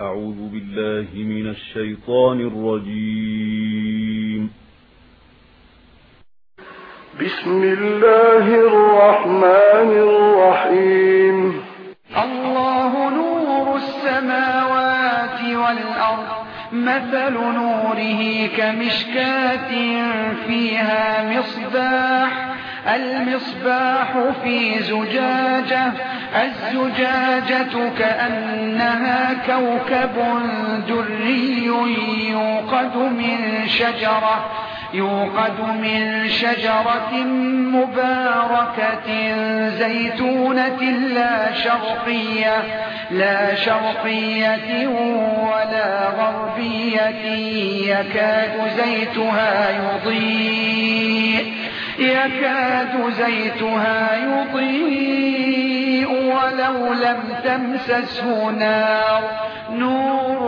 أعوذ بالله من الشيطان الرجيم. بسم الله الرحمن الرحيم. الله نور السماوات والأرض، مثل نوره كمشكاة فيها مصباح، المصباح في زجاجة، الزجاجة كأنها كوكب دري يوقد من شجرة مباركة زيتونة لا شرقية ولا غربية، يكاد زيتها يضيء ولو لم تمسسه نار، نور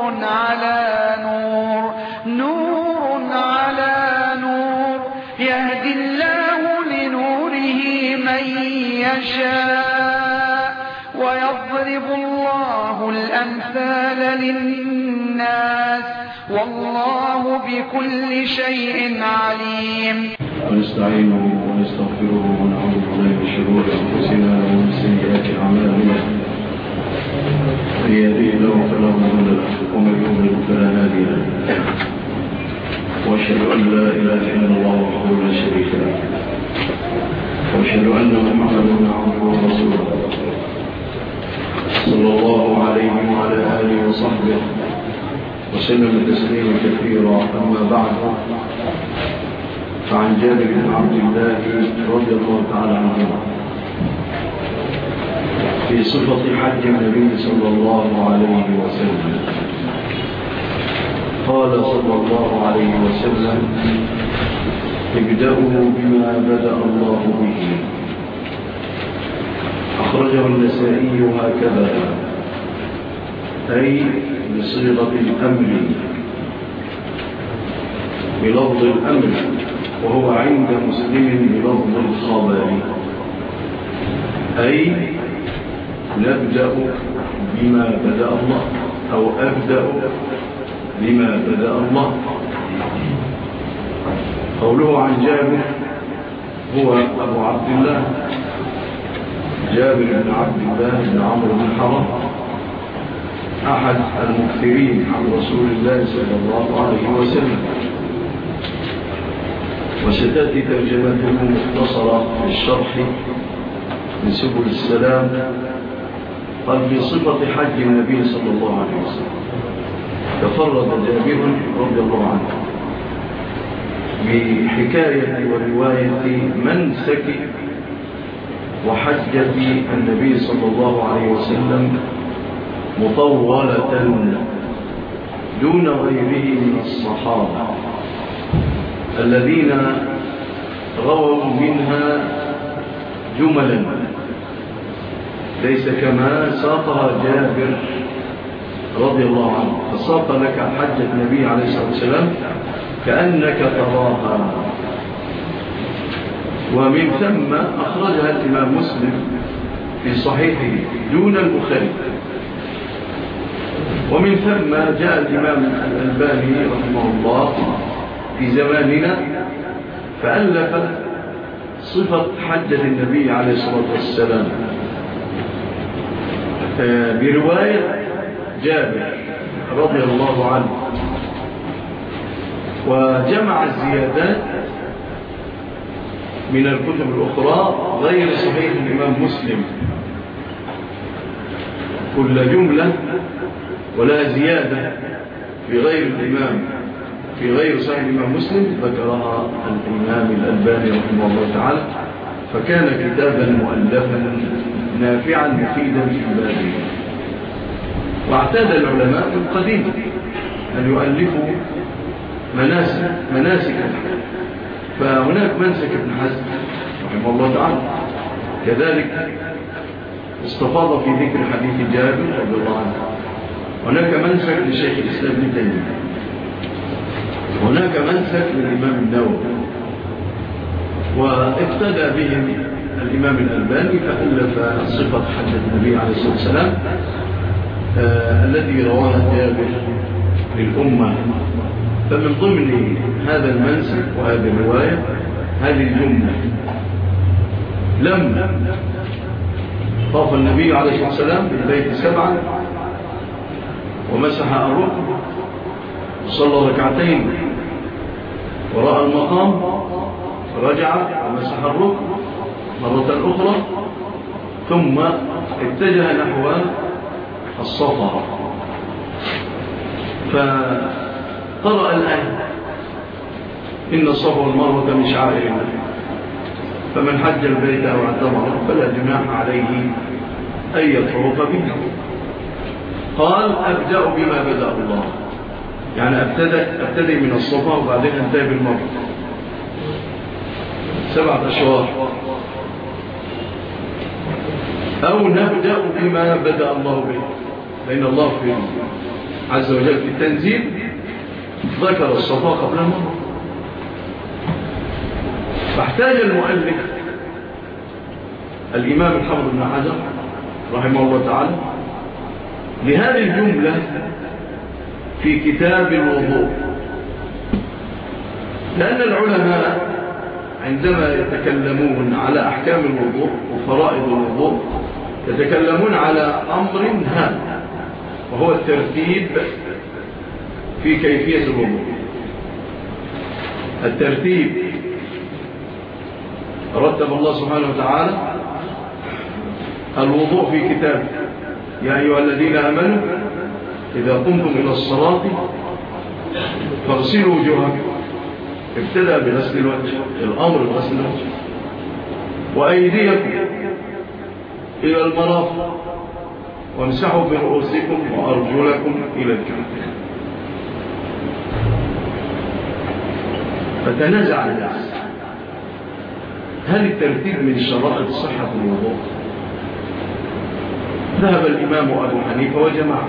على نور، يهدي الله لنوره من يشاء، ويضرب الله الأمثال للناس، والله بكل شيء عليم. ونستعينه ونستغفره ونعوذ بالله من شرور أنفسنا ومن سيئات أعمالنا، من يهده الله فلا مضل له ومن يضلل فلا هادي له، وأشهد أن لا إله إلا الله وحده لا شريك له، وأشهد أن محمدا عبده ورسوله صلى الله عليه وعلى آله وصحبه وسلم تسليما كثيرا. أما بعد، فعن جابر بن عبد الله رضي الله تعالى عنه في صفة حج النبي صلى الله عليه وسلم قال صلى الله عليه وسلم: ابدأوا بما بدأ الله به. أخرجه النسائي هكذا، أي بصيغة الأمر بلفظ الأمر، وهو عند مسلم بلفظ الخبر، أي نبدأ بما بدأ الله، أو أبدأ بما بدأ الله. قوله عن جابر هو أبو عبد الله جابر بن عبد الله بن عمرو بن حرام، أحد المكثرين عن رسول الله صلى الله عليه وسلم، وستأتي ترجمته مختصرة في الشرح من سبل السلام. قال: في صفة حج النبي صلى الله عليه وسلم تفرد جابر رضي الله عنه بحكاية ورواية منسك وحجة النبي صلى الله عليه وسلم مطولة دون غيره من الصحابة الذين رووا منها جملا، ليس كما ساقها جابر رضي الله عنه، فساق لك حجة النبي عليه الصلاة والسلام كأنك تراها. ومن ثم أخرجها الإمام مسلم في صحيحه دون البخاري. ومن ثم جاء الإمام الألباني رحمه الله في زماننا فألف صفة حجة النبي عليه الصلاة والسلام برواية جابر رضي الله عنه، وجمع الزيادات من الكتب الأخرى غير صحيح الإمام مسلم، كل جملة ولا زيادة في غير صحيح الإمام مسلم ذكرها الإمام الألباني رحمه الله تعالى، فكان كتابا مؤلفا نافعا مفيدا في بابه. واعتاد العلماء القديم أن يؤلفوا مناسك الحج، فهناك منسك ابن حزم رحمه الله تعالى كذلك استفاض في ذكر حديث جابر رضي الله عنه. هناك منسك لشيخ الإسلام ابن تيمية، هناك منسك للإمام النووي، واقتدى بهم الإمام الألباني فألف صفة حج النبي عليه الصلاة والسلام التي رواها جابر للأمة. فمن ضمن هذا المنسك وهذه الرواية هذه الجملة: لما طاف النبي عليه الصلاة والسلام بالبيت 7 ومسح الركن وصلى ركعتين وراء المقام، رجع ومسح الركن مرة أخرى، ثم اتجه نحو الصفا فقرأ الآية: إن الصفا والمروة من شعائر الله فمن حج البيت أو اعتمر فلا جناح عليه أن يطوف بها. قال: أبدأ بما بدأ الله، يعني أبتدئ من الصفا وبعدين أنتهي بالمروة، 7 أشواط. أو نبدأ بما بدأ الله به، لأن الله في عز وجل في التنزيل ذكر الصفا قبل المروة. فاحتاج المؤلف الإمام الحافظ بن حجر رحمه الله تعالى لهذه الجملة في كتاب الوضوء، لأن العلماء عندما يتكلمون على أحكام الوضوء وفرائض الوضوء يتكلمون على أمر هام، وهو الترتيب في كيفية الوضوء. الترتيب رتب الله سبحانه وتعالى الوضوء في كتابه: يا أيها الذين آمنوا إذا قمتم إلى الصلاة فاغسلوا وجوهكم. ابتدأ بغسل الوجه، الأمر بغسل الوجه، وأيديكم إلى المرافق، وامسحوا برؤوسكم وأرجلكم إلى الكعبين. فتنازع الناس: هل الترتيب من شرائط صحة الوضوء؟ ذهب الإمام أبو حنيفة وجماعة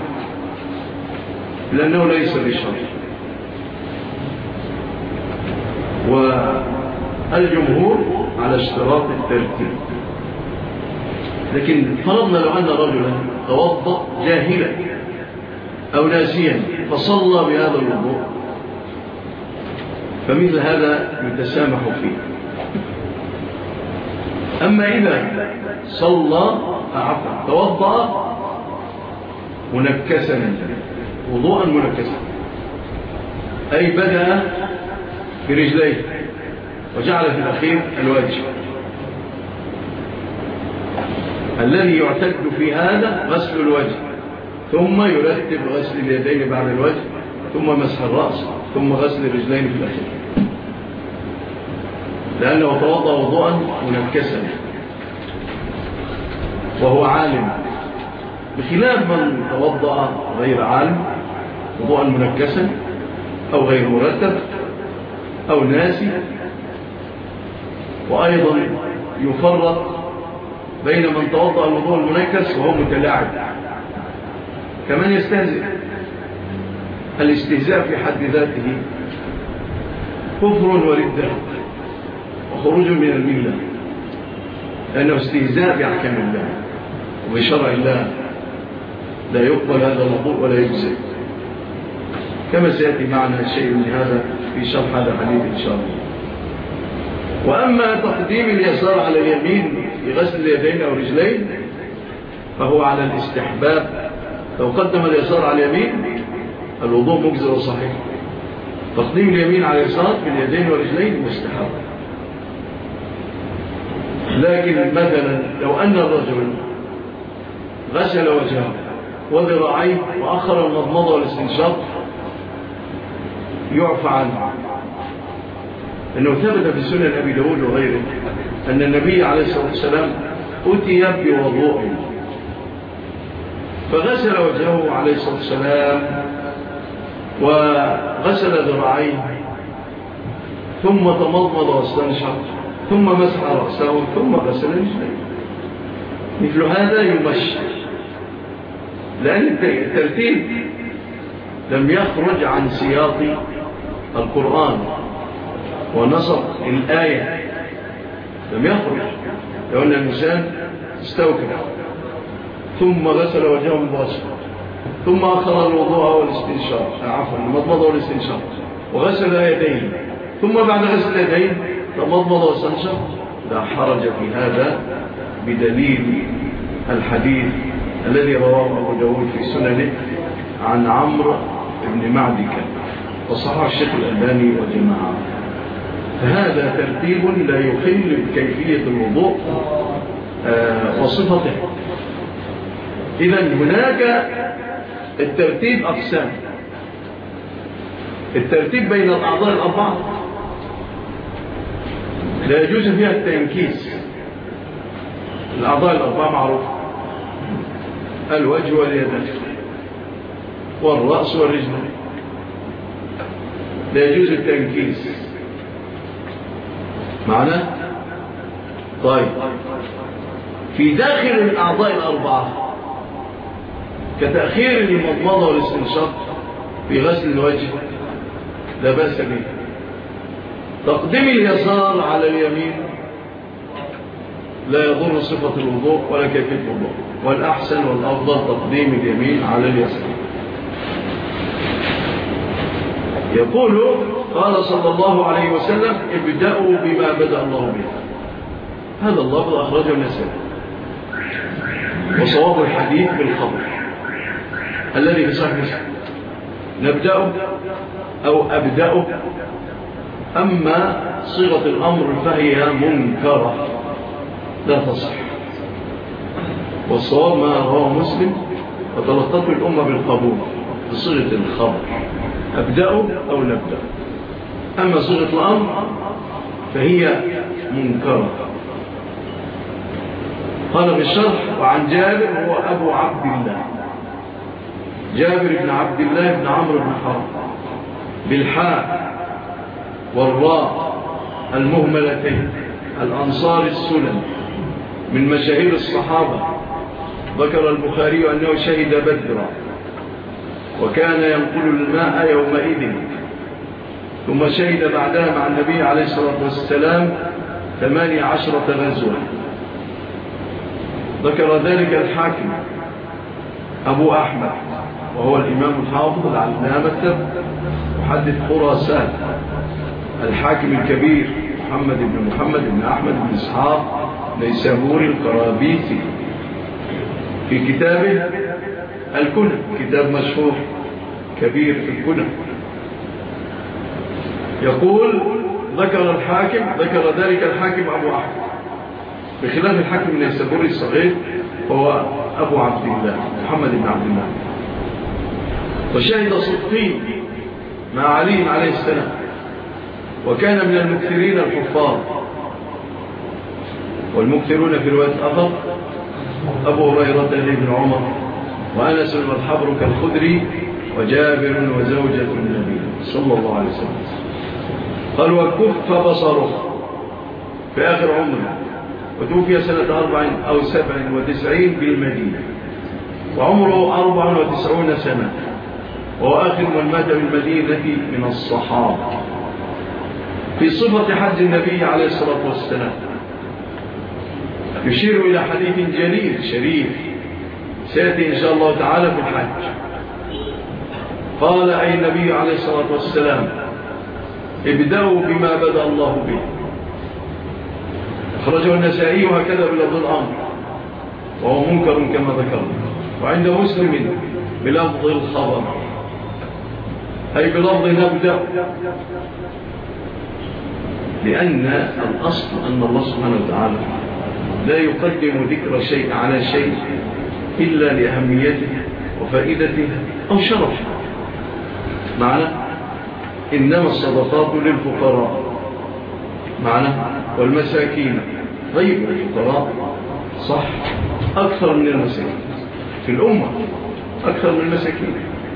لأنه ليس بشرط، والجمهور على اشتراط الترتيب. لكن فرضنا لو أن رجلا توضأ جاهلا أو ناسيا فصلى بهذا الوضوء، فمثل هذا يتسامح فيه. أما إذا صلى توضأ منكسا، وضوءا منكسا، أي بدأ برجليه وجعل في الأخير الوجه، الذي يعتد في هذا غسل الوجه، ثم يرتب غسل اليدين بعد الوجه، ثم مسح الرأس، ثم غسل الرجلين في الأخير، لأنه توضأ وضوءا منكسا وهو عالم، بخلاف من توضأ غير عالم وضوءا منكسا أو غير مرتب أو ناسي. وأيضا يفرق بين من توضأ الوضوء المنكس وهو متلاعب، كمان يستهزئ. الاستهزاء في حد ذاته كفر وردة وخروج من الملة، لأنه استهزاء بأحكام الله وبشرع الله، لا يقبل هذا الوضوء ولا يجزئ، كما سيأتي معنا شيء من هذا في شرح هذا الحديث إن شاء الله. وأما تقديم اليسار على اليمين في غسل اليدين أو رجلين فهو على الاستحباب. لو قدم اليسار على اليمين الوضوء مجزئ وصحيح، تقديم اليمين على اليسار في اليدين والرجلين مستحب. لكن مثلا لو أن الرجل غسل وجهه وذراعيه وأخر المضمضة والاستنشاق يعفى عنه، لأنه ثبت في سنن أبي داود وغيره أن النبي عليه الصلاة والسلام أتي بوضوء فغسل وجهه عليه الصلاة والسلام وغسل ذراعيه ثم تمضمض واستنشق ثم مسح رأسه ثم غسل رجليه. مثل هذا يمشي، لأن الترتيب لم يخرج عن سياق القرآن ونسق الآية، لم يخرج. لو أن الإنسان استوكل ثم غسل وجهه مباشرة ثم أخر الوضوء والاستنشاق، عفوا المضمضة والاستنشاق، وغسل يديه، ثم بعد غسل يديه تمضمض واستنشق، لا حرج في هذا بدليل الحديث الذي رواه أبو داود في سننه عن عمرو بن معدك وصححه الشيخ الألباني وجماعة. فهذا ترتيب لا يخل بكيفية الوضوء وصفته. إذن هناك الترتيب أقسام. الترتيب بين الأعضاء الأربعة لا يجوز فيها التنكيس. الأعضاء الأربعة معروفة: الوجه واليدين والرأس والرجلين، لا يجوز التنكيس. معنى؟ طيب، في داخل الأعضاء الأربعة كتأخير المضمضة والاستنشاق في غسل الوجه لا بأس به. تقديم اليسار على اليمين لا يضر صفة الوضوء ولا كيفية الوضوء، والأحسن والأفضل تقديم اليمين على اليسار. يقول قال صلى الله عليه وسلم: ابدأوا بما بدأ الله به. هذا اللفظ أخرجه النسائي، وصواب الحديث بالخبر الذي في صحيح مسلم: نبدأ أو أبدأ. أما صيغة الأمر فهي منكرة لا تصح، والصواب ما رواه مسلم وتلقته الأمة بالقبول بصيغة الخبر: أبدأ أو نبدأ. أما صيغة الأمر فهي منكرة. قال في الشرح: وعن جابر هو أبو عبد الله، جابر بن عبد الله بن عمرو بن حرام، بالحاء والراء المهملتين، الأنصار السلم، من مشاهير الصحابة. ذكر البخاري أنه شهد بدرا وكان ينقل الماء يومئذ، ثم شهد بعدها مع النبي عليه الصلاة والسلام 18 غزوة. ذكر ذلك الحاكم أبو أحمد، وهو الإمام الحافظ العلامة محدث خراسان، الحاكم الكبير محمد بن أحمد بن إسحاق نيسابوري القرابيسي، في كتابه الكنى، كتاب مشهور كبير في الكنى. يقول: ذكر ذلك الحاكم أبو أحمد، بخلاف الحاكم النيسابوري الصغير هو أبو عبد الله محمد بن عبد الله. وشهد صدقين مع علي عليه السلام، وكان من المكثرين الحفاظ. والمكثرون في رواية آخر أبو هريرة بن عمر وأنس والحبر كالخدري وجابر وزوجة النبي صلى الله عليه وسلم. قال: وكف بصره في آخر عمره، وتوفي سنة 4 أو 97 بالمدينة، وعمره 94 سنة، وهو آخر من مات بالمدينة من الصحابة. في صفة حج النبي عليه الصلاة والسلام يشير إلى حديث جليل شريف سيأتي إن شاء الله تعالى في الحج. قال أي النبي عليه الصلاة والسلام: ابدأوا بما بدأ الله به. أخرجه النسائي وهكذا بلفظ الأمر، وهو منكر كما ذكرنا. وعند مسلم بلفظ الخبر، أي بلفظ نبدأ، لأن الأصل أن الله سبحانه وتعالى لا يقدم ذكر شيء على شيء إلا لأهميته وفائدته أو شرفه. معنى إنما الصدقات للفقراء، معنى والمساكين. طيب الفقراء صح أكثر من المساكين في الأمة، أكثر من المساكين.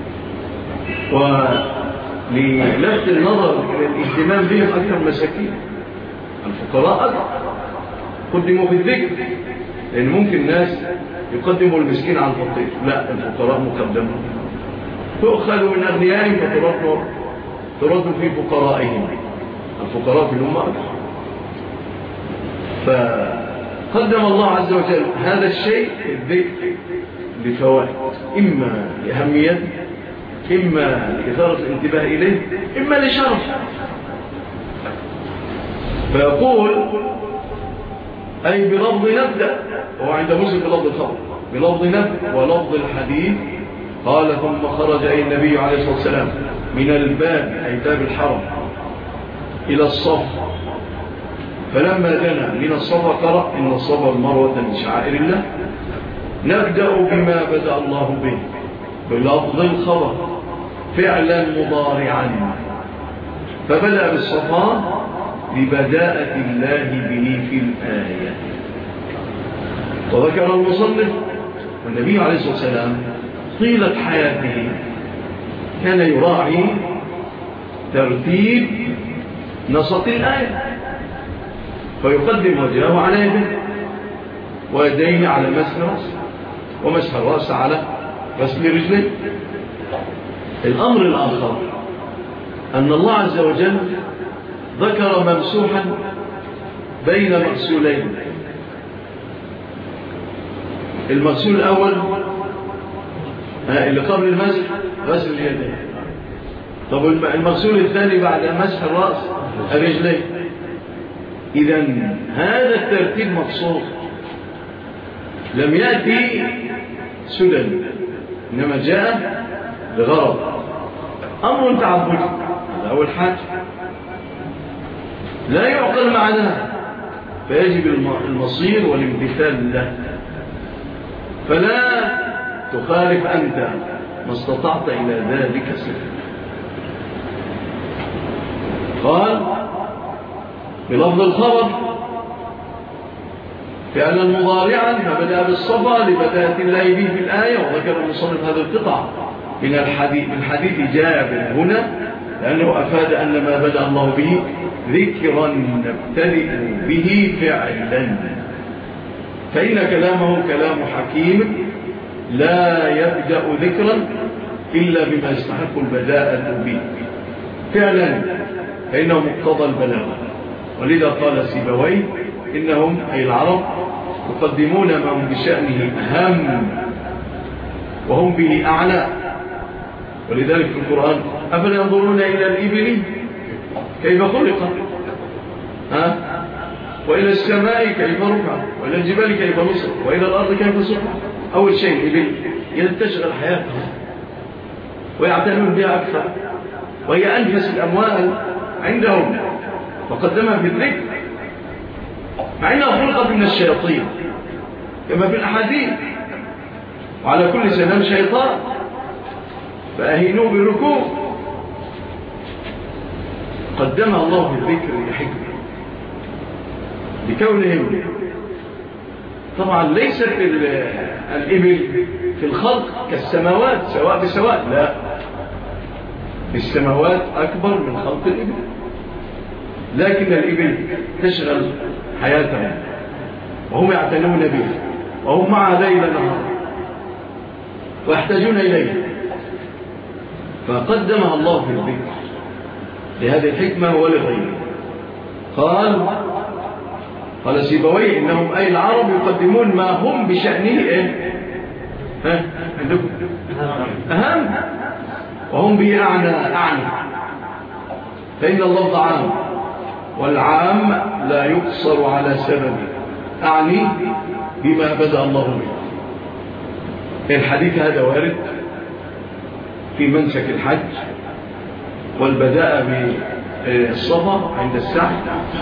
وللفت النظر إلى الاهتمام بهم أكثر من المساكين، الفقراء أكثر قدموا في الذكر، لأن ممكن الناس يقدموا المسكين على الفقير، لا، الفقراء مقدمة، تؤخذ من أغنيائهم وترد في فقرائهم. الفقراء في الأمة أكثر، فقدم الله عز وجل هذا الشيء الذكر لفوائد، إما لأهمية، إما لإثارة الانتباه إليه، إما لشرف. فيقول أي بلفظ نبدأ، وهو عند مسلم بلفظ الخبر، بلفظ نبدأ ولفظ الحديث. قال ثم خرج أي النبي عليه الصلاة والسلام من الباب أي باب الحرم إلى الصف، فلما دنا من الصفا قرأ إن الصفا والمروة من شعائر الله. نبدأ بما بدأ الله به بلفظ الخبر فعلا مضارعا، فبدأ بالصفا لبداءة الله به في الآية. وذكر المصنف والنبي عليه الصلاة والسلام طيلة حياته كان يراعي ترتيب نسق الآية، فيقدم وجهه على يده، ويديه على مسح الرأس، ومسح الرأس على غسل رجليه. الأمر الآخر أن الله عز وجل ذكر ممسوحا بين مغسولين. المغسول الأول اللي قبل المسح غسل اليدين، طب المغسول الثاني بعد مسح الرأس الرجلين. إذن هذا الترتيب مقصود، لم يأتي سدى، إنما جاء لغرض، أمر تعبدي. هذا أول حاجة لا يعقل معناه، فيجب المصير والامتثال له. فلا تخالف أنت ما استطعت إلى ذلك سبيلا. قال بلفظ الخبر فعلا مضارعا، فبدأ بالصفا لبداية الله به في الآية. وذكر المصنف هذا القطع من الحديث جابر هنا لأنه أفاد أن ما بدأ الله به ذكرا نبتدئ به فعلا، فإن كلامه كلام حكيم لا يبدأ ذكرا إلا بما يستحق البداءة به فعلا، فإنه مقتضى البلاغة. ولذا قال سيبويه إنهم أي العرب يقدمون ما هم بشأنه أهم وهم به أعلى. ولذلك في القرآن أفلا ينظرون إلى الإبل كيف خلقت، وإلى السماء كيف رفعت، وإلى الجبال كيف نصبت، وإلى الأرض كيف سطحت. أول شيء الإبل تشغل حياتها ويعتنون بها أكثر، وهي أنفس الأموال عندهم، وقدمها في الذكر مع أنها خلقت من الشياطين كما في الأحاديث، وعلى كل سلام شيطان فأهينوه بالركوب. قدمها الله في الذكر لحكمة، لكونهم طبعا ليست الإبل في الخلق كالسماوات سواء بسواء، لا، السماوات أكبر من خلق الإبل، لكن الإبل تشغل حياتهم وهم يعتنون بها، وهم معها ليل نهار ويحتاجون إليها، فقدمها الله في الذكر لهذه الحكمة ولغيره. قال سيبويه إنهم أي العرب يقدمون ما هم بشأنه عندكم أهم وهم به أعني، فإن اللفظ عام، والعام لا يقصر على سبب، أعني بما بدأ الله به. الحديث هذا وارد في منسك الحج والبداء بالصفا عند السعي،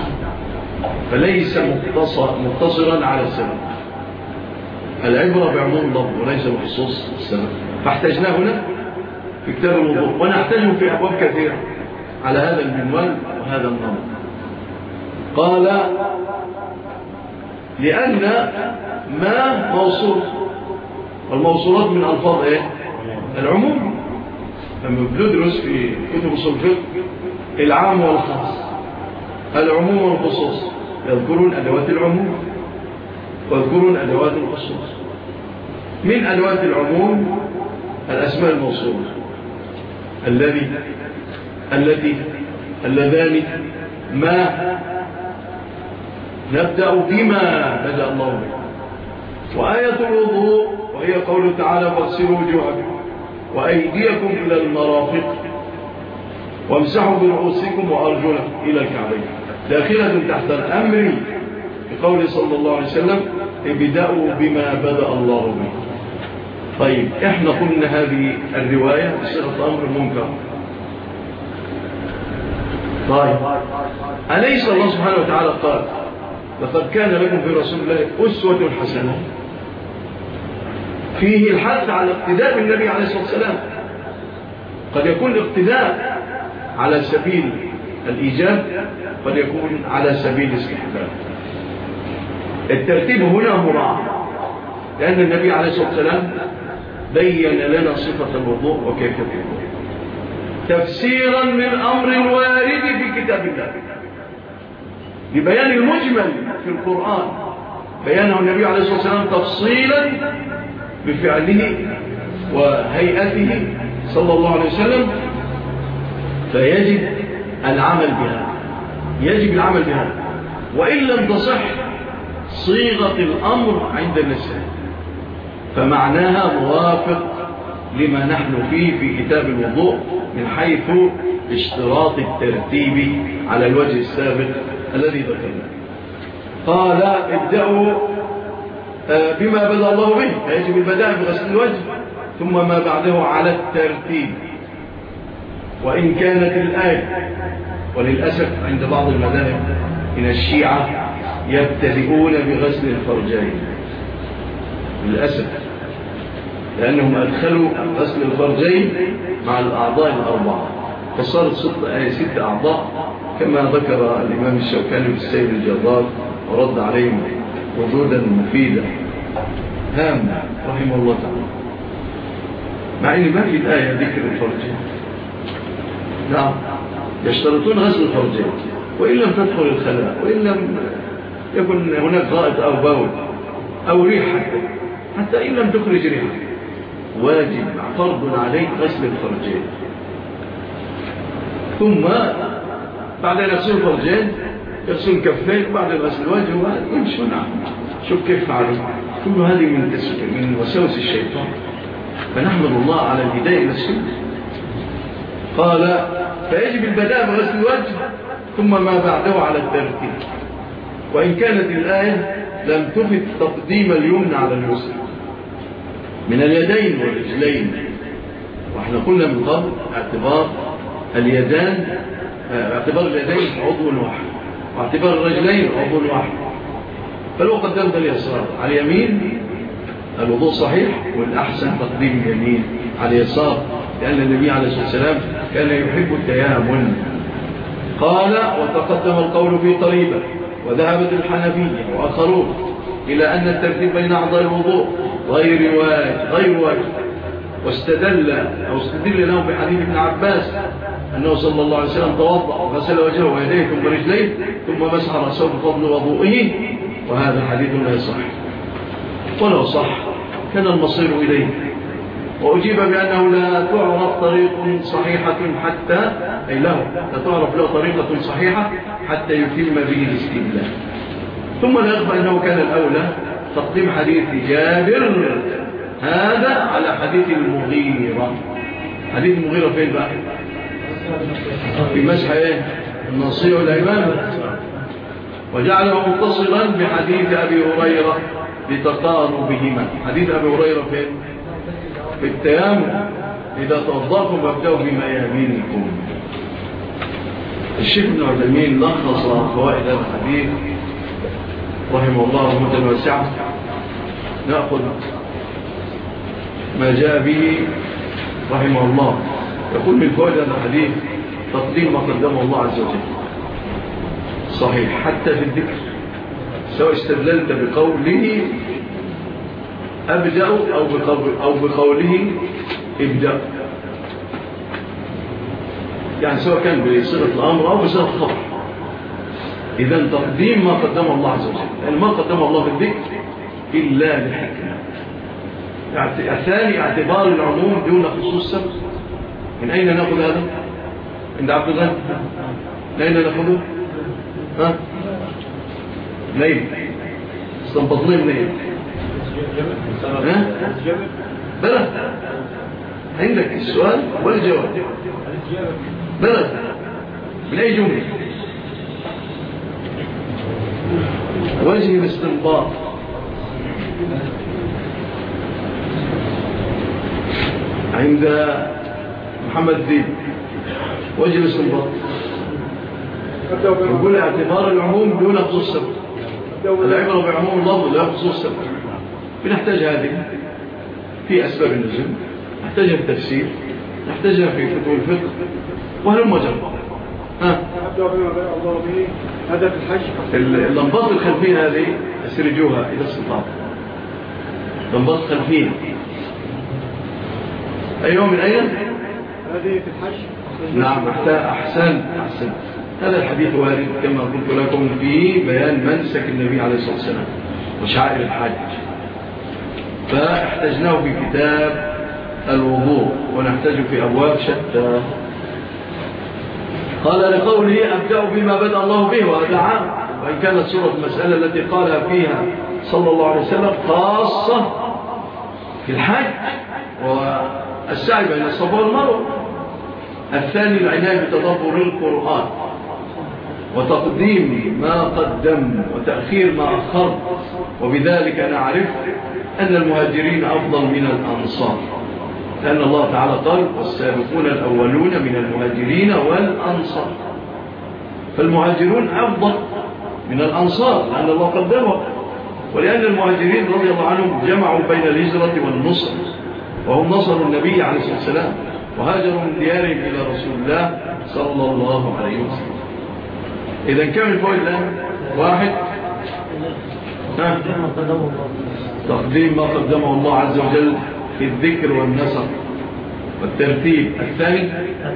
فليس مقتصرا على السبب. العبرة بعموم اللفظ وليس بخصوص السبب، فاحتجنا هنا في كتاب الوضوء، ونحتاجه في أبواب كثيرة على هذا المنوال وهذا النمط. قال لأن ما موصول، والموصولات من ألفاظ العموم. لما بندرس في كتب اصول الفقه العام والخاص، العموم والخصوص، يذكرون أدوات العموم ويذكرون أدوات الخصوص. من أدوات العموم الأسماء الموصولة، الذي، التي، اللذان، ما. نبدأ بما بدأ الله به، وآية الوضوء وهي قوله تعالى فاغسلوا وجوهكم وأيديكم إلى المرافق وامسحوا برؤوسكم وأرجلكم إلى الكعبين، داخلة تحت الأمر بقول صلى الله عليه وسلم ابدأوا بما بدأ الله به. طيب احنا قلنا هذه الرواية بصيغة أمر منكر. طيب أليس الله سبحانه وتعالى قال لقد كان لكم في رسول الله أسوة حسنة، فيه الحث على الاقتداء بالنبي عليه الصلاة والسلام. قد يكون الاقتداء على سبيل الإيجاب، قد يكون على سبيل الاستحباب. الترتيب هنا مراعى، لأن النبي عليه الصلاة والسلام بين لنا صفة الوضوء وكيف الوضوء تفسيرا من أمر وارد في كتاب الله لبيان المجمل في القرآن، بيانه النبي عليه الصلاة والسلام تفصيلا بفعله وهيئته صلى الله عليه وسلم، فيجب العمل بها، يجب العمل بها، وإن لم تصح صيغة الأمر عند النساء فمعناها موافق لما نحن فيه في كتاب الوضوء من حيث اشتراط الترتيب على الوجه السابق الذي ذكرناه. قال ابدأوا بما بدأ الله به، فيجب البداء بغسل الوجه ثم ما بعده على الترتيب. وإن كانت الآية، وللأسف عند بعض المذاهب من الشيعة يبتدئون بغسل الفرجين للأسف، لأنهم أدخلوا غسل الفرجين مع الأعضاء الأربعة فصارت 6 أعضاء كما ذكر الإمام الشوكاني في السيد الجرار ورد عليهم ردودا مفيدة هامة رحمه الله تعالى، مع أن ما في الآية ذكر الفرجين. نعم يشترطون غسل الفرجين وإن لم تدخل الخلاء، وإن لم يكن هناك غائط أو بول أو ريح، حتى إن لم تخرج ريح واجب فرض عليك غسل الفرجين. ثم بعد أن يغسل الفرجين يغسل الكفين، بعد غسل الوجه ويمشي. نعم شوف كيف فعلوا. كل هذه من وسوس الشيطان، فنحمد الله على الهداية إلى السنة. قال فيجب البداء بغسل الوجه ثم ما بعده على الترتيب، وإن كانت الآية لم تفت تقديم اليمنى على اليسرى من اليدين والرجلين. وإحنا قلنا من قبل اعتبار اليدين عضو واحد، واعتبار الرجلين عضو واحد. فلو قدمت اليسار على اليمين الوضوء صحيح، والأحسن تقديم اليمين على اليسار، لأن النبي عليه الصلاة والسلام كان يحب التيامن. قال وتقدم القول في قريبة، وذهبت الحنفية وآخرون إلى أن الترتيب بين أعضاء الوضوء غير واجب، واستدل لهم بحديث ابن عباس أنه صلى الله عليه وسلم توضأ وغسل وجهه ويديه ثم رجليه ثم مسح رأسه بفضل وضوئه، وهذا حديث لا يصح، ولو صح كان المصير إليه. وأجيب بأنه لا تعرف طريق صحيحة حتى لا تعرف له طريقة صحيحة حتى يتم به الاستدلال. ثم لا يخفى أنه كان الأولى تقديم حديث جابر هذا على حديث المغيرة. حديث المغيرة فين بقى؟ في مسح النصي والإمام، وجعله متصلا بحديث أبي هريرة لتقاربهما. حديث أبي هريرة فين؟ في التيامن، إذا توضأتم فابدأوا بميامنكم. الشيخ ابن عثيمين لخص فوائد هذا الحديث رحمه الله رحمة واسعة. نأخذ ما جاء به رحمه الله. يقول من فوائد هذا الحديث تقديم ما قدمه الله عز وجل صحيح حتى في الذكر، سواء استدللت بقوله أبدأ أو بقوله ابدأ، يعني سواء كان بصيغة الأمر أو بصيغة الخبر. إذن تقديم ما قدمه الله عز وجل، يعني ما قدمه الله في الذكر إلا للحكمة. الثاني اعتبار العموم دون خصوص سبب. من أين نأخذ هذا؟ عند عبد الله؟ من أين نأخذه؟ ها؟ ليه؟ استنبطناه منين؟ بلى عندك السؤال والجواب. بلى من أي جملة؟ وجه الاستنباط عند محمد الدين. وجه الاستنباط يقول اعتبار العموم دون خصوص السبب. العبرة بعموم اللفظ لا خصوص السبب. بنحتاج هذه في أسباب النزول، نحتاجها في التفسير، نحتاجها في كتب الفقه، وهلم جرى. هذا في الحج. اللمبات الخلفية هذه أسرجوها إلى السلطان. لمبات خلفية أيوة من أين؟ هذه في الحج. نعم أحسن. هذا الحديث وارد كما قلت لكم في بيان منسك النبي عليه الصلاة والسلام وشعائر الحج، فاحتجناه في كتاب الوضوء ونحتاج في أبواب شتى. قال لقوله أبدأ بما بدأ الله به، وهذا عام، وإن كانت سورة المسألة التي قالها فيها صلى الله عليه وسلم خاصة في الحج والسعي بين الصفا والمروة. الثاني العناية بتدبر القرآن وتقديم ما قدم وتأخير ما أخر، وبذلك نعرف أن المهاجرين أفضل من الأنصار، لأن الله تعالى قال والسابقون الأولون من المهاجرين والأنصار، فالمهاجرون أفضل من الأنصار لأن الله قدمه، ولأن المهاجرين رضي الله عنهم جمعوا بين الهجرة والنصر، وهم نصروا النبي عليه الصلاة والسلام وهاجروا من ديارهم إلى رسول الله صلى الله عليه وسلم. إذا كم الفوائد الآن؟ واحد، تقديم ما قدمه الله عز وجل في الذكر والنسق والترتيب. الثاني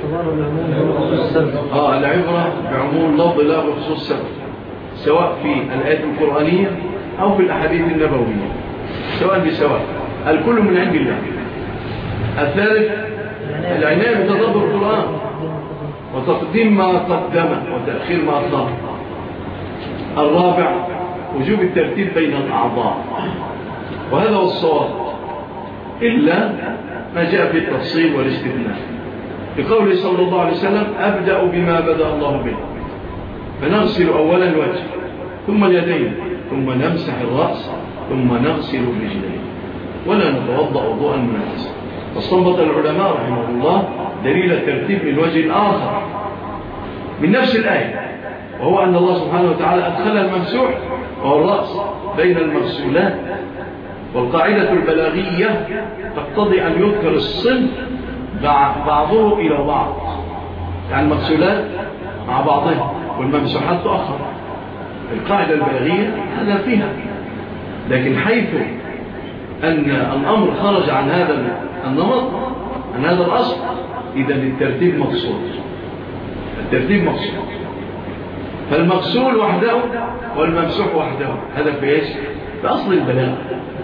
العبرة بعموم اللفظ لا بخصوص السبب، سواء في الآيات القرآنية أو في الأحاديث النبوية، سواء بسواء، الكل من عند الله. الثالث العناية بتدبر القرآن وتقديم ما قدمه وتأخير ما أخر. الرابع وجوب الترتيب بين الأعضاء، وهذا هو الصواب إلا ما جاء في التفصيل والاستثناء. بقوله صلى الله عليه وسلم أبدأ بما بدأ الله به، فنغسل أولا الوجه ثم اليدين ثم نمسح الرأس ثم نغسل الرجلين ولا نتوضأ وضوءا منعكسا. واستنبط العلماء رحمه الله دليل الترتيب من وجه آخر من نفس الآية، وهو أن الله سبحانه وتعالى أدخل الممسوح وهو الرأس بين المغسولات، والقاعدة البلاغية تقتضي أن يذكر الصنف بعضه إلى بعض، يعني المغسولات مع بعضها والممسوحات تؤخر. القاعدة البلاغية هذا فيها، لكن حيث أن الأمر خرج عن هذا النمط، عن هذا الأصل، إذا الترتيب مقصود. الترتيب مقصود، فالمغسول وحده والممسوح وحده، هذا في إيش؟ في أصل البلاغ.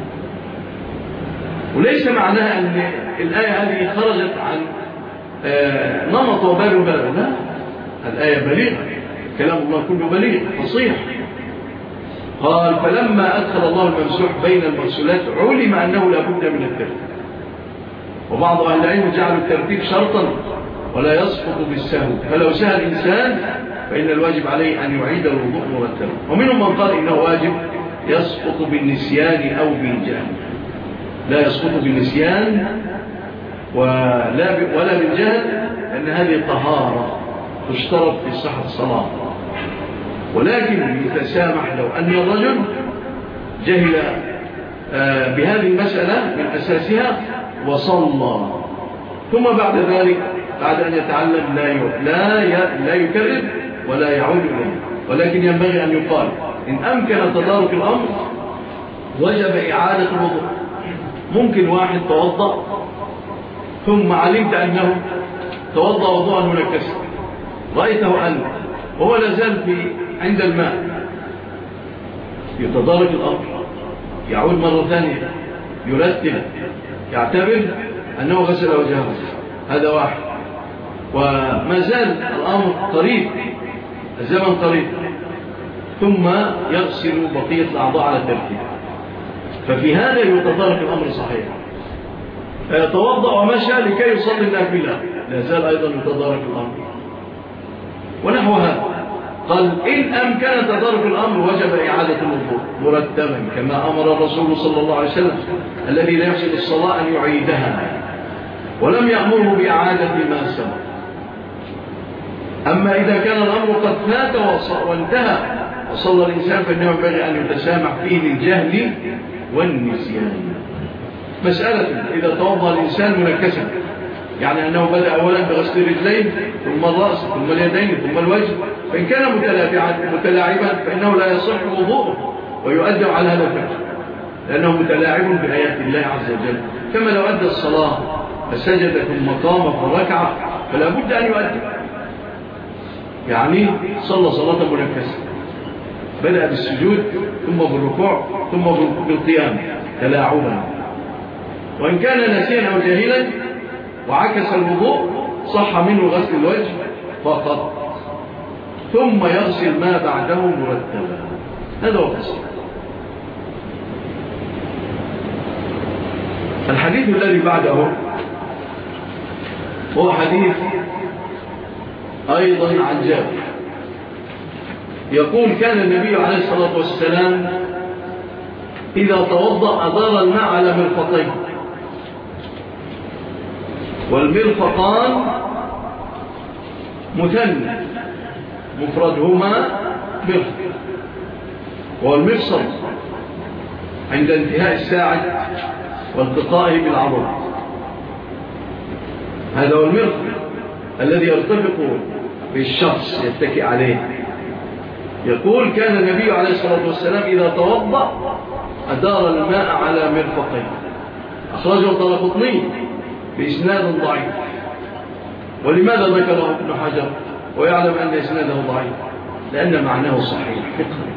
وليس معناها أن الآية هذه خرجت عن نمط وبال البلاغ، لا، الآية بليغة، كلام الله كله بليغ فصيح. قال فلما أدخل الله الممسوح بين المغسولات علم أنه لا بد من الترتيب. وبعض أهل العلم جعلوا الترتيب شرطا ولا يسقط بالسهو، فلو سهى الإنسان فإن الواجب عليه أن يعيد الوضوء مرتبا. ومنهم من قال إنه واجب يسقط بالنسيان أو بالجهل. لا يسقط بالنسيان ولا بالجهل، لأن هذه طهارة تشترط في صحة الصلاة، ولكن يتسامح لو أن الرجل جهل بهذه المسألة من أساسها وصلى، ثم بعد ذلك بعد أن يتعلم لا يكرر ولا يعود إليه. ولكن ينبغي أن يقال إن أمكن تدارك الأمر وجب إعادة الوضوء. ممكن واحد توضأ ثم علمت أنه توضأ وضوءا منكسا، رأيته أنت وهو لازال عند الماء، يتدارك الأمر، يعود مرة ثانية، يرتب، يعتبر أنه غسل وجهه، هذا واحد. وما زال الأمر قريب، الزمن قريب، ثم يغسل بقية الأعضاء على الترتيب. ففي هذا يتدارك الأمر صحيح، فيتوضأ ومشى لكي يصلي النافلة، لا زال أيضا يتدارك الأمر. ونحو هذا قال إن أمكن تدارك الأمر وجب إعادة الوضوء مرتبا كما أمر الرسول صلى الله عليه وسلم الذي لا يحسن الصلاة أن يعيدها، ولم يأمره بإعادة ما سبق. أما إذا كان الأمر قد فات وانتهى وصلى الإنسان فإنه ينبغي أن يتسامح فيه للجهل والنسيان. مسألة إذا توضأ الإنسان منكسا، يعني أنه بدأ أولا بغسل الرجلين ثم الرأس ثم اليدين ثم الوجه، فإن كان متلاعبا فإنه لا يصح وضوءه ويؤدى على هذا الفعل، لأنه متلاعب بآيات الله عز وجل. كما لو أدى الصلاة فسجد ثم قام فركع فلا بد أن يؤدي، يعني صلى صلاة منكسة، بدأ بالسجود ثم بالركوع ثم بالقيام تلاعبا. وإن كان نسيا أو جاهلا وعكس الوضوء صح منه غسل الوجه فقط، ثم يغسل ما بعده مرتبا. هذا هو القصة. الحديث الذي بعده هو حديث أيضا عن جابر يقول كان النبي عليه الصلاة والسلام إذا توضأ أدار الماء على مرفقيه، والمرفقان مثنى مفردهما مرفق، والمفصل عند انتهاء الساعد والتقائه بالعروض. هذا هو المرفق الذي يرتفق بالشخص يتكئ عليه. يقول كان النبي عليه الصلاة والسلام إذا توضأ أدار الماء على مرفقيه. أخرجه الدارقطني بإسناد ضعيف. ولماذا ذكره ابن حجر ويعلم أن إسناده ضعيف؟ لأن معناه صحيح فقه.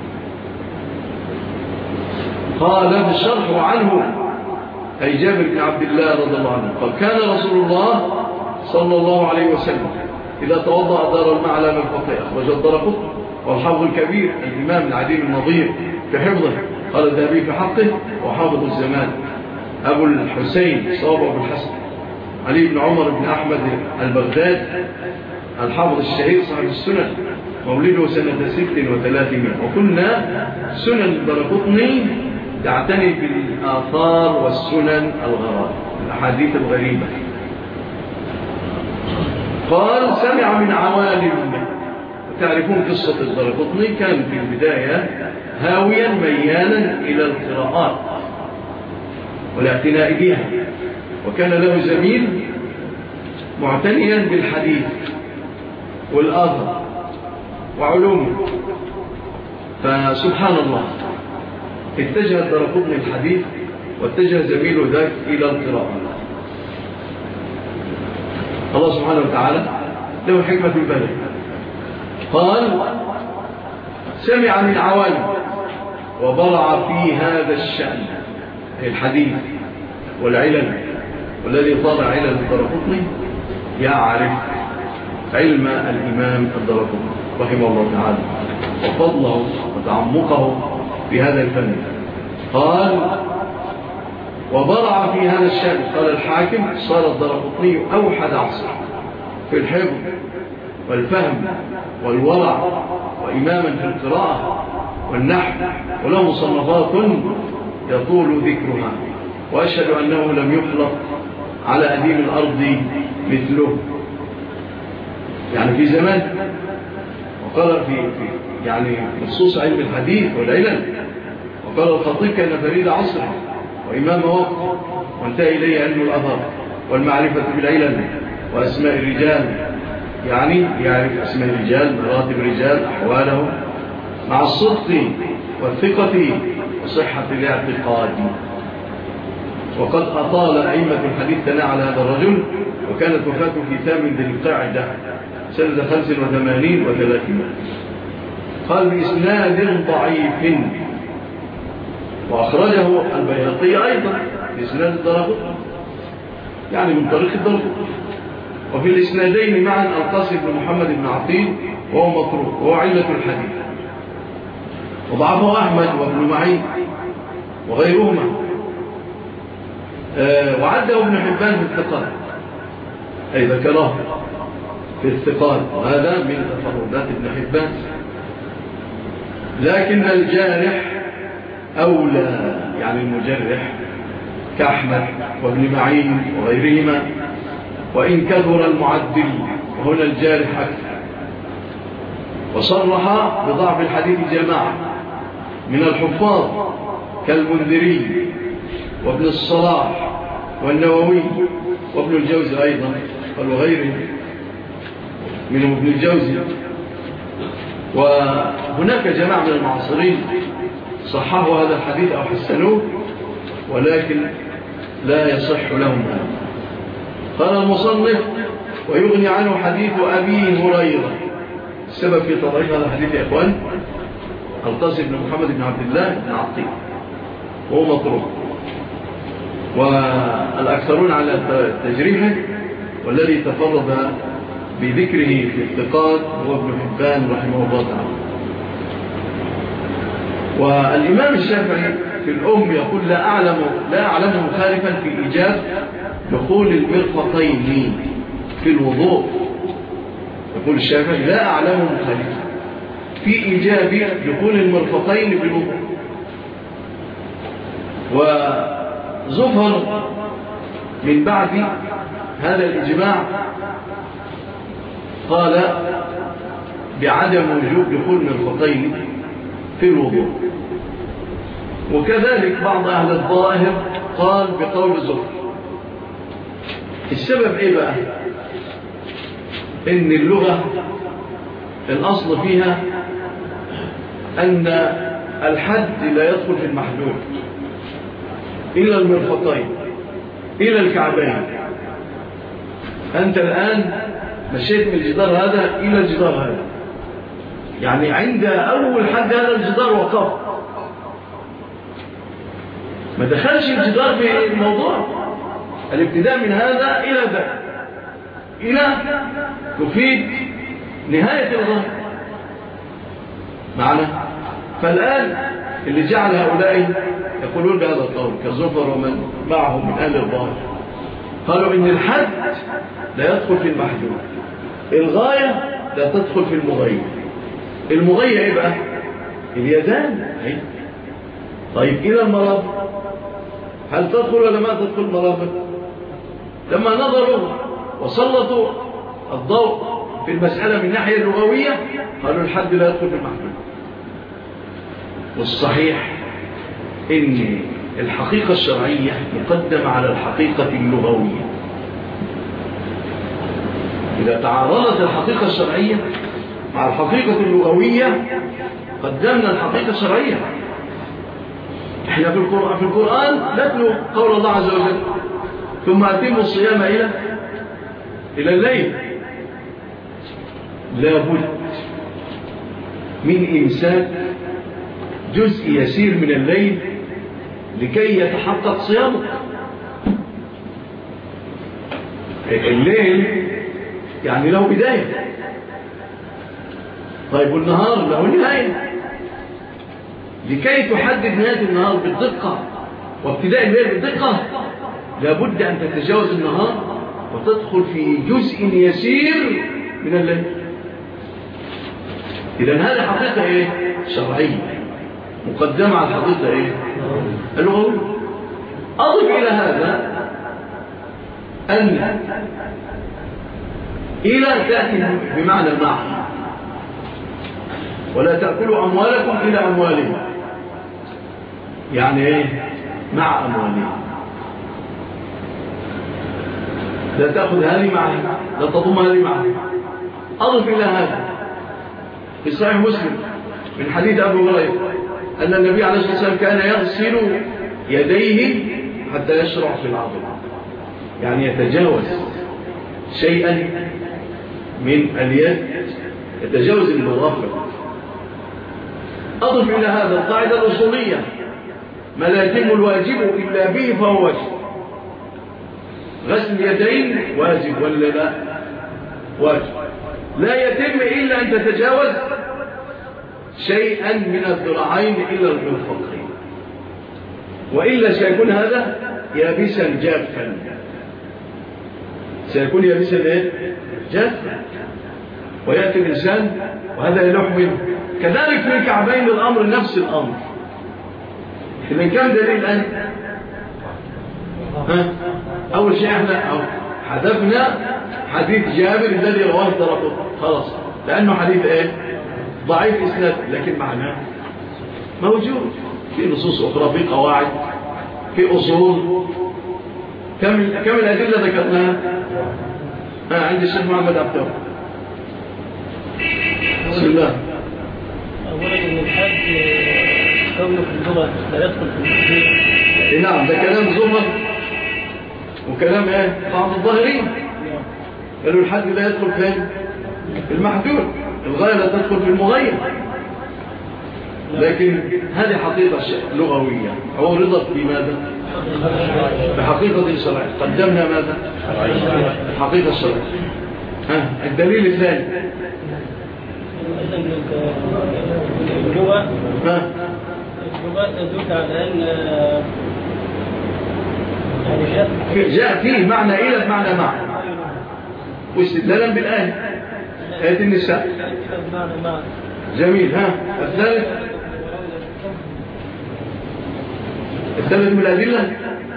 قال في الشرح عنه أي جابر بن عبد الله رضي الله عنه قال كان رسول الله صلى الله عليه وسلم إذا توضأ أدار الماء على مرفقيه. أخرج الدارقطني والحافظ الكبير الإمام العديم النظير في حفظه، قال الذهبي في حقه وحافظ الزمان أبو الحسين صواب أبو الحسن علي بن عمر بن أحمد البغداد الحافظ الشهير صاحب السنن مولده سنة 36، وكنا سنن الدارقطني تعتني بالآثار والسنن الغرائب الأحاديث الغريبة. قال سمع من عوالم. تعرفون قصة الدارقطني، كان في البداية هاويا ميالا إلى القراءات والاعتناء بها، وكان له زميل معتنيا بالحديث والآثار وعلومه. فسبحان الله اتجه الدارقطني الحديث واتجه زميله ذاك إلى القراءة. الله سبحانه وتعالى له حكمة البلد. قال سمع من عوالم وبرع في هذا الشأن الحديث والعلم، والذي طالع علم الدارقطني يعرف علم الإمام الدارقطني رحمه الله تعالى وفضله وتعمقه في هذا الفن. قال وبرع في هذا الشأن. قال الحاكم صار الدارقطني أوحد عصر في الحفظ والفهم والورع، وإماما في القراءة والنحو، وله مصنفات يطول ذكرها، وأشهد أنه لم يخلق على أديم الأرض مثله يعني في زمان. وقال في يعني نصوص علم الحديث والعلم، وقال الخطيب كان فريد عصره وإمام وقت، وانتهى إليه علم الأثر والمعرفة بالعلم وأسماء الرجال، يعني يعرف أسماء الرجال مراتب الرجال أحوالهم مع الصدق والثقة وصحة الاعتقاد. وقد أطال أئمة الحديث ثناء على هذا الرجل، وكانت وفاته في 8 ذي القعدة سنة 85 و300. قال بإسناد ضعيف، وأخرجه البيهقي أيضا بإسناد الدارقطني يعني من طريق الدارقطني. وفي الإسنادين معا القاسم بن محمد بن عقيل وهو مطروق وهو علة الحديث، وضعفه أحمد وابن معين وغيرهما. وعده ابن حبان في الثقات، أي ذكره في الثقات، وهذا من تفردات ابن حبان. لكن الجارح أولى، يعني المجرح كأحمد وابن معين وغيرهما، وإن كثر المعدل وهنا الجارح أكثر. وصرح بضعف الحديث جماعة من الحفاظ كالمنذري وابن الصلاح والنووي وابن الجوزي أيضا، وغيره منهم ابن الجوزي. وهناك جماعة من المعاصرين صححوا هذا الحديث أو حسنوه، ولكن لا يصح لهم هذا. قال المصنف: ويغني عنه حديث أبي هريرة. السبب في تضعيف هذا الحديث يا أخوان القاسم بن محمد بن عبد الله بن عقيل، وهو مطروح، والأكثرون على تجريحه، والذي تفرد بذكره في الثقات هو ابن حبان رحمه الله تعالى. والإمام الشافعي في الأم يقول: لا أعلم مخالفا في إيجاب دخول المرفقين في الوضوء. يقول الشافعي: لا أعلم مخالفا في إيجاب دخول المرفقين في الوضوء. وزفر من بعد هذا الإجماع قال بعدم وجوب دخول المرفقين في الوضوء. وكذلك بعض أهل الظاهر قال بقول زفر. السبب إيه بقى؟ إن اللغة الأصل فيها أن الحد لا يدخل في المحدود إلى المرفقين إلى الكعبين. أنت الآن مشيت من الجدار هذا إلى الجدار هذا، يعني عند أول حد هذا الجدار وقف، ما دخلش الجدار في الموضوع. الابتداء من هذا إلى ذا إلى تفيد نهاية الظهر معنا. فالآن اللي جعل هؤلاء يقولون بهذا القول كزفر ومن معهم من أهل الظاهر قالوا إن الحد لا يدخل في المحدود، الغاية لا تدخل في المغية. المغية إيه بقى؟ اليدان. طيب إلى المرافق هل تدخل ولا ما تدخل المرافق؟ لما نظروا وسلطوا الضوء في المسألة من الناحية اللغوية قالوا الحد لا يدخل في المحدود. والصحيح إن الحقيقة الشرعية مقدمة على الحقيقة اللغوية. إذا تعارضت الحقيقة الشرعية مع الحقيقة اللغوية قدمنا الحقيقة الشرعية. احنا في القرآن نتلو قول الله عز وجل: ثم أتموا الصيام إلى الليل. لابد من إمساك جزء يسير من الليل لكي يتحقق صيامك. الليل يعني له بداية، طيب والنهار له نهاية. لكي تحدد نهاية النهار بالدقة وابتداء الليل بالدقة لابد أن تتجاوز النهار وتدخل في جزء يسير من الليل. إذن هذه حقيقة إيه؟ شرعية مقدمة على الحقيقة إيه؟ اللغوية. أضف إلى هذا أن إلى تأتي بمعنى مع، ولا تأكلوا أموالكم إلى أموالهم، يعني إيه؟ مع أموالهم. لا تأخذ هذه معه، لا تضم هذه معه. أضف إلى هذا في صحيح مسلم من حديث أبو هريرة أن النبي عليه الصلاة والسلام كان يغسل يديه حتى يشرع في العظم، يعني يتجاوز شيئا من اليد، يتجاوز المرافق. أضف إلى هذا القاعدة الأصولية: ما لا يتم الواجب إلا به فهو واجب. غسل اليدين واجب ولا لا؟ واجب. لا يتم إلا أن تتجاوز شيئا من الذراعين إلى المرفقين، وإلا سيكون هذا يابسا جافا، سيكون يابسا ايه؟ جافا، ويأتي الإنسان وهذا يلوح منه. كذلك في الكعبين الأمر نفس الأمر. إذن كم دليل الآن؟ أول شيء احنا حذفنا حديث جابر الذي رواه الدرقطني خلاص، لأنه حديث ايه؟ ضعيف إسناد، لكن معناه موجود في نصوص أخرى، في قواعد، في أصول. كم الأدلة ذكرناها؟ عند الشيخ محمد عبد الله. بسم الله. أولا أن الحج كونه في اللغة لا يدخل في التفسير. نعم، ده كلام زمر وكلام ايه؟ بعض الظاهرين قالوا الحج لا يدخل في المحدود، الغاية لا تدخل في المغير، لكن هذه حقيقة لغوية. هو رضا في ماذا؟ بحقيقة شرعية. قدمنا ماذا؟ الحقيقة الشرعية. الدليل الثاني اللغة تدل على أن جاء فيه معنى إلى بمعنى مع، واستدلالا بالآية آية النساء. جميل. الثالث من الأدلة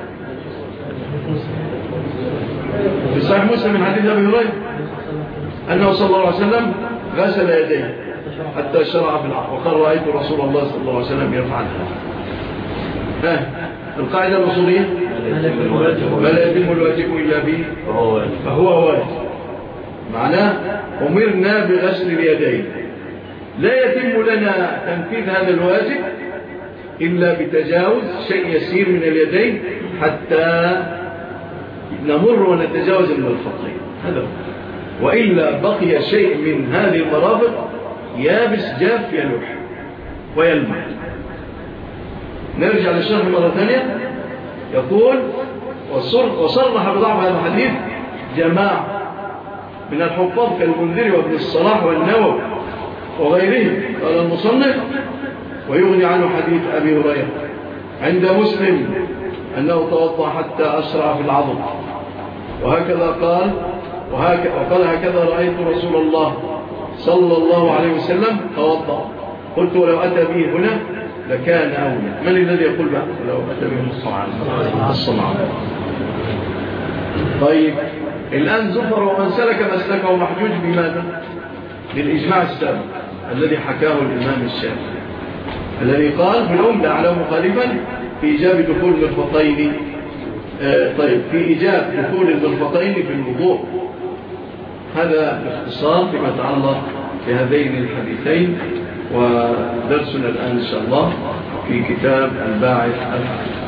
في صحيح مسلم من حديث أبي هريرة أنه صلى الله عليه وسلم غسل يديه حتى شرع في العقل، وقال رأيت رسول الله صلى الله عليه وسلم يفعل هذا. القاعدة الأصولية ما لا يتم الواجب إلا به فهو واجب. معناه أمرنا بغسل اليدين، لا يتم لنا تنفيذ هذا الواجب إلا بتجاوز شيء يسير من اليدين حتى نمر ونتجاوز المرفقين، هذا هو. وإلا بقي شيء من هذه المرافق يابس جاف يلوح ويلمع. نرجع للشرح مرة ثانية. يقول وصرح بضعف هذا الحديث جماعة من الحفاظ كالمنذري وابن الصلاح والنووي وغيرهم. قال المصنف ويغني عنه حديث أبي هريرة عند مسلم أنه توضأ حتى أسرع في العضد، وهكذا قال وقال هكذا رأيت رسول الله صلى الله عليه وسلم توضأ. قلت ولو أتى به هنا لكان أولى. من الذي يقول بقى لو أتى به الصنعاء؟ طيب الآن زفر ومن سلك مسلكه محجوج بماذا؟ بالإجماع السابق الذي حكاه الإمام الشافعي الذي قال في الأم لأعلم مخالفا في إيجاب دخول المرفقين. طيب في إيجاب دخول المرفقين في الوضوء. هذا باختصار فيما يتعلق بهذين الحديثين، ودرسنا الآن إن شاء الله في كتاب الباعث الحديث.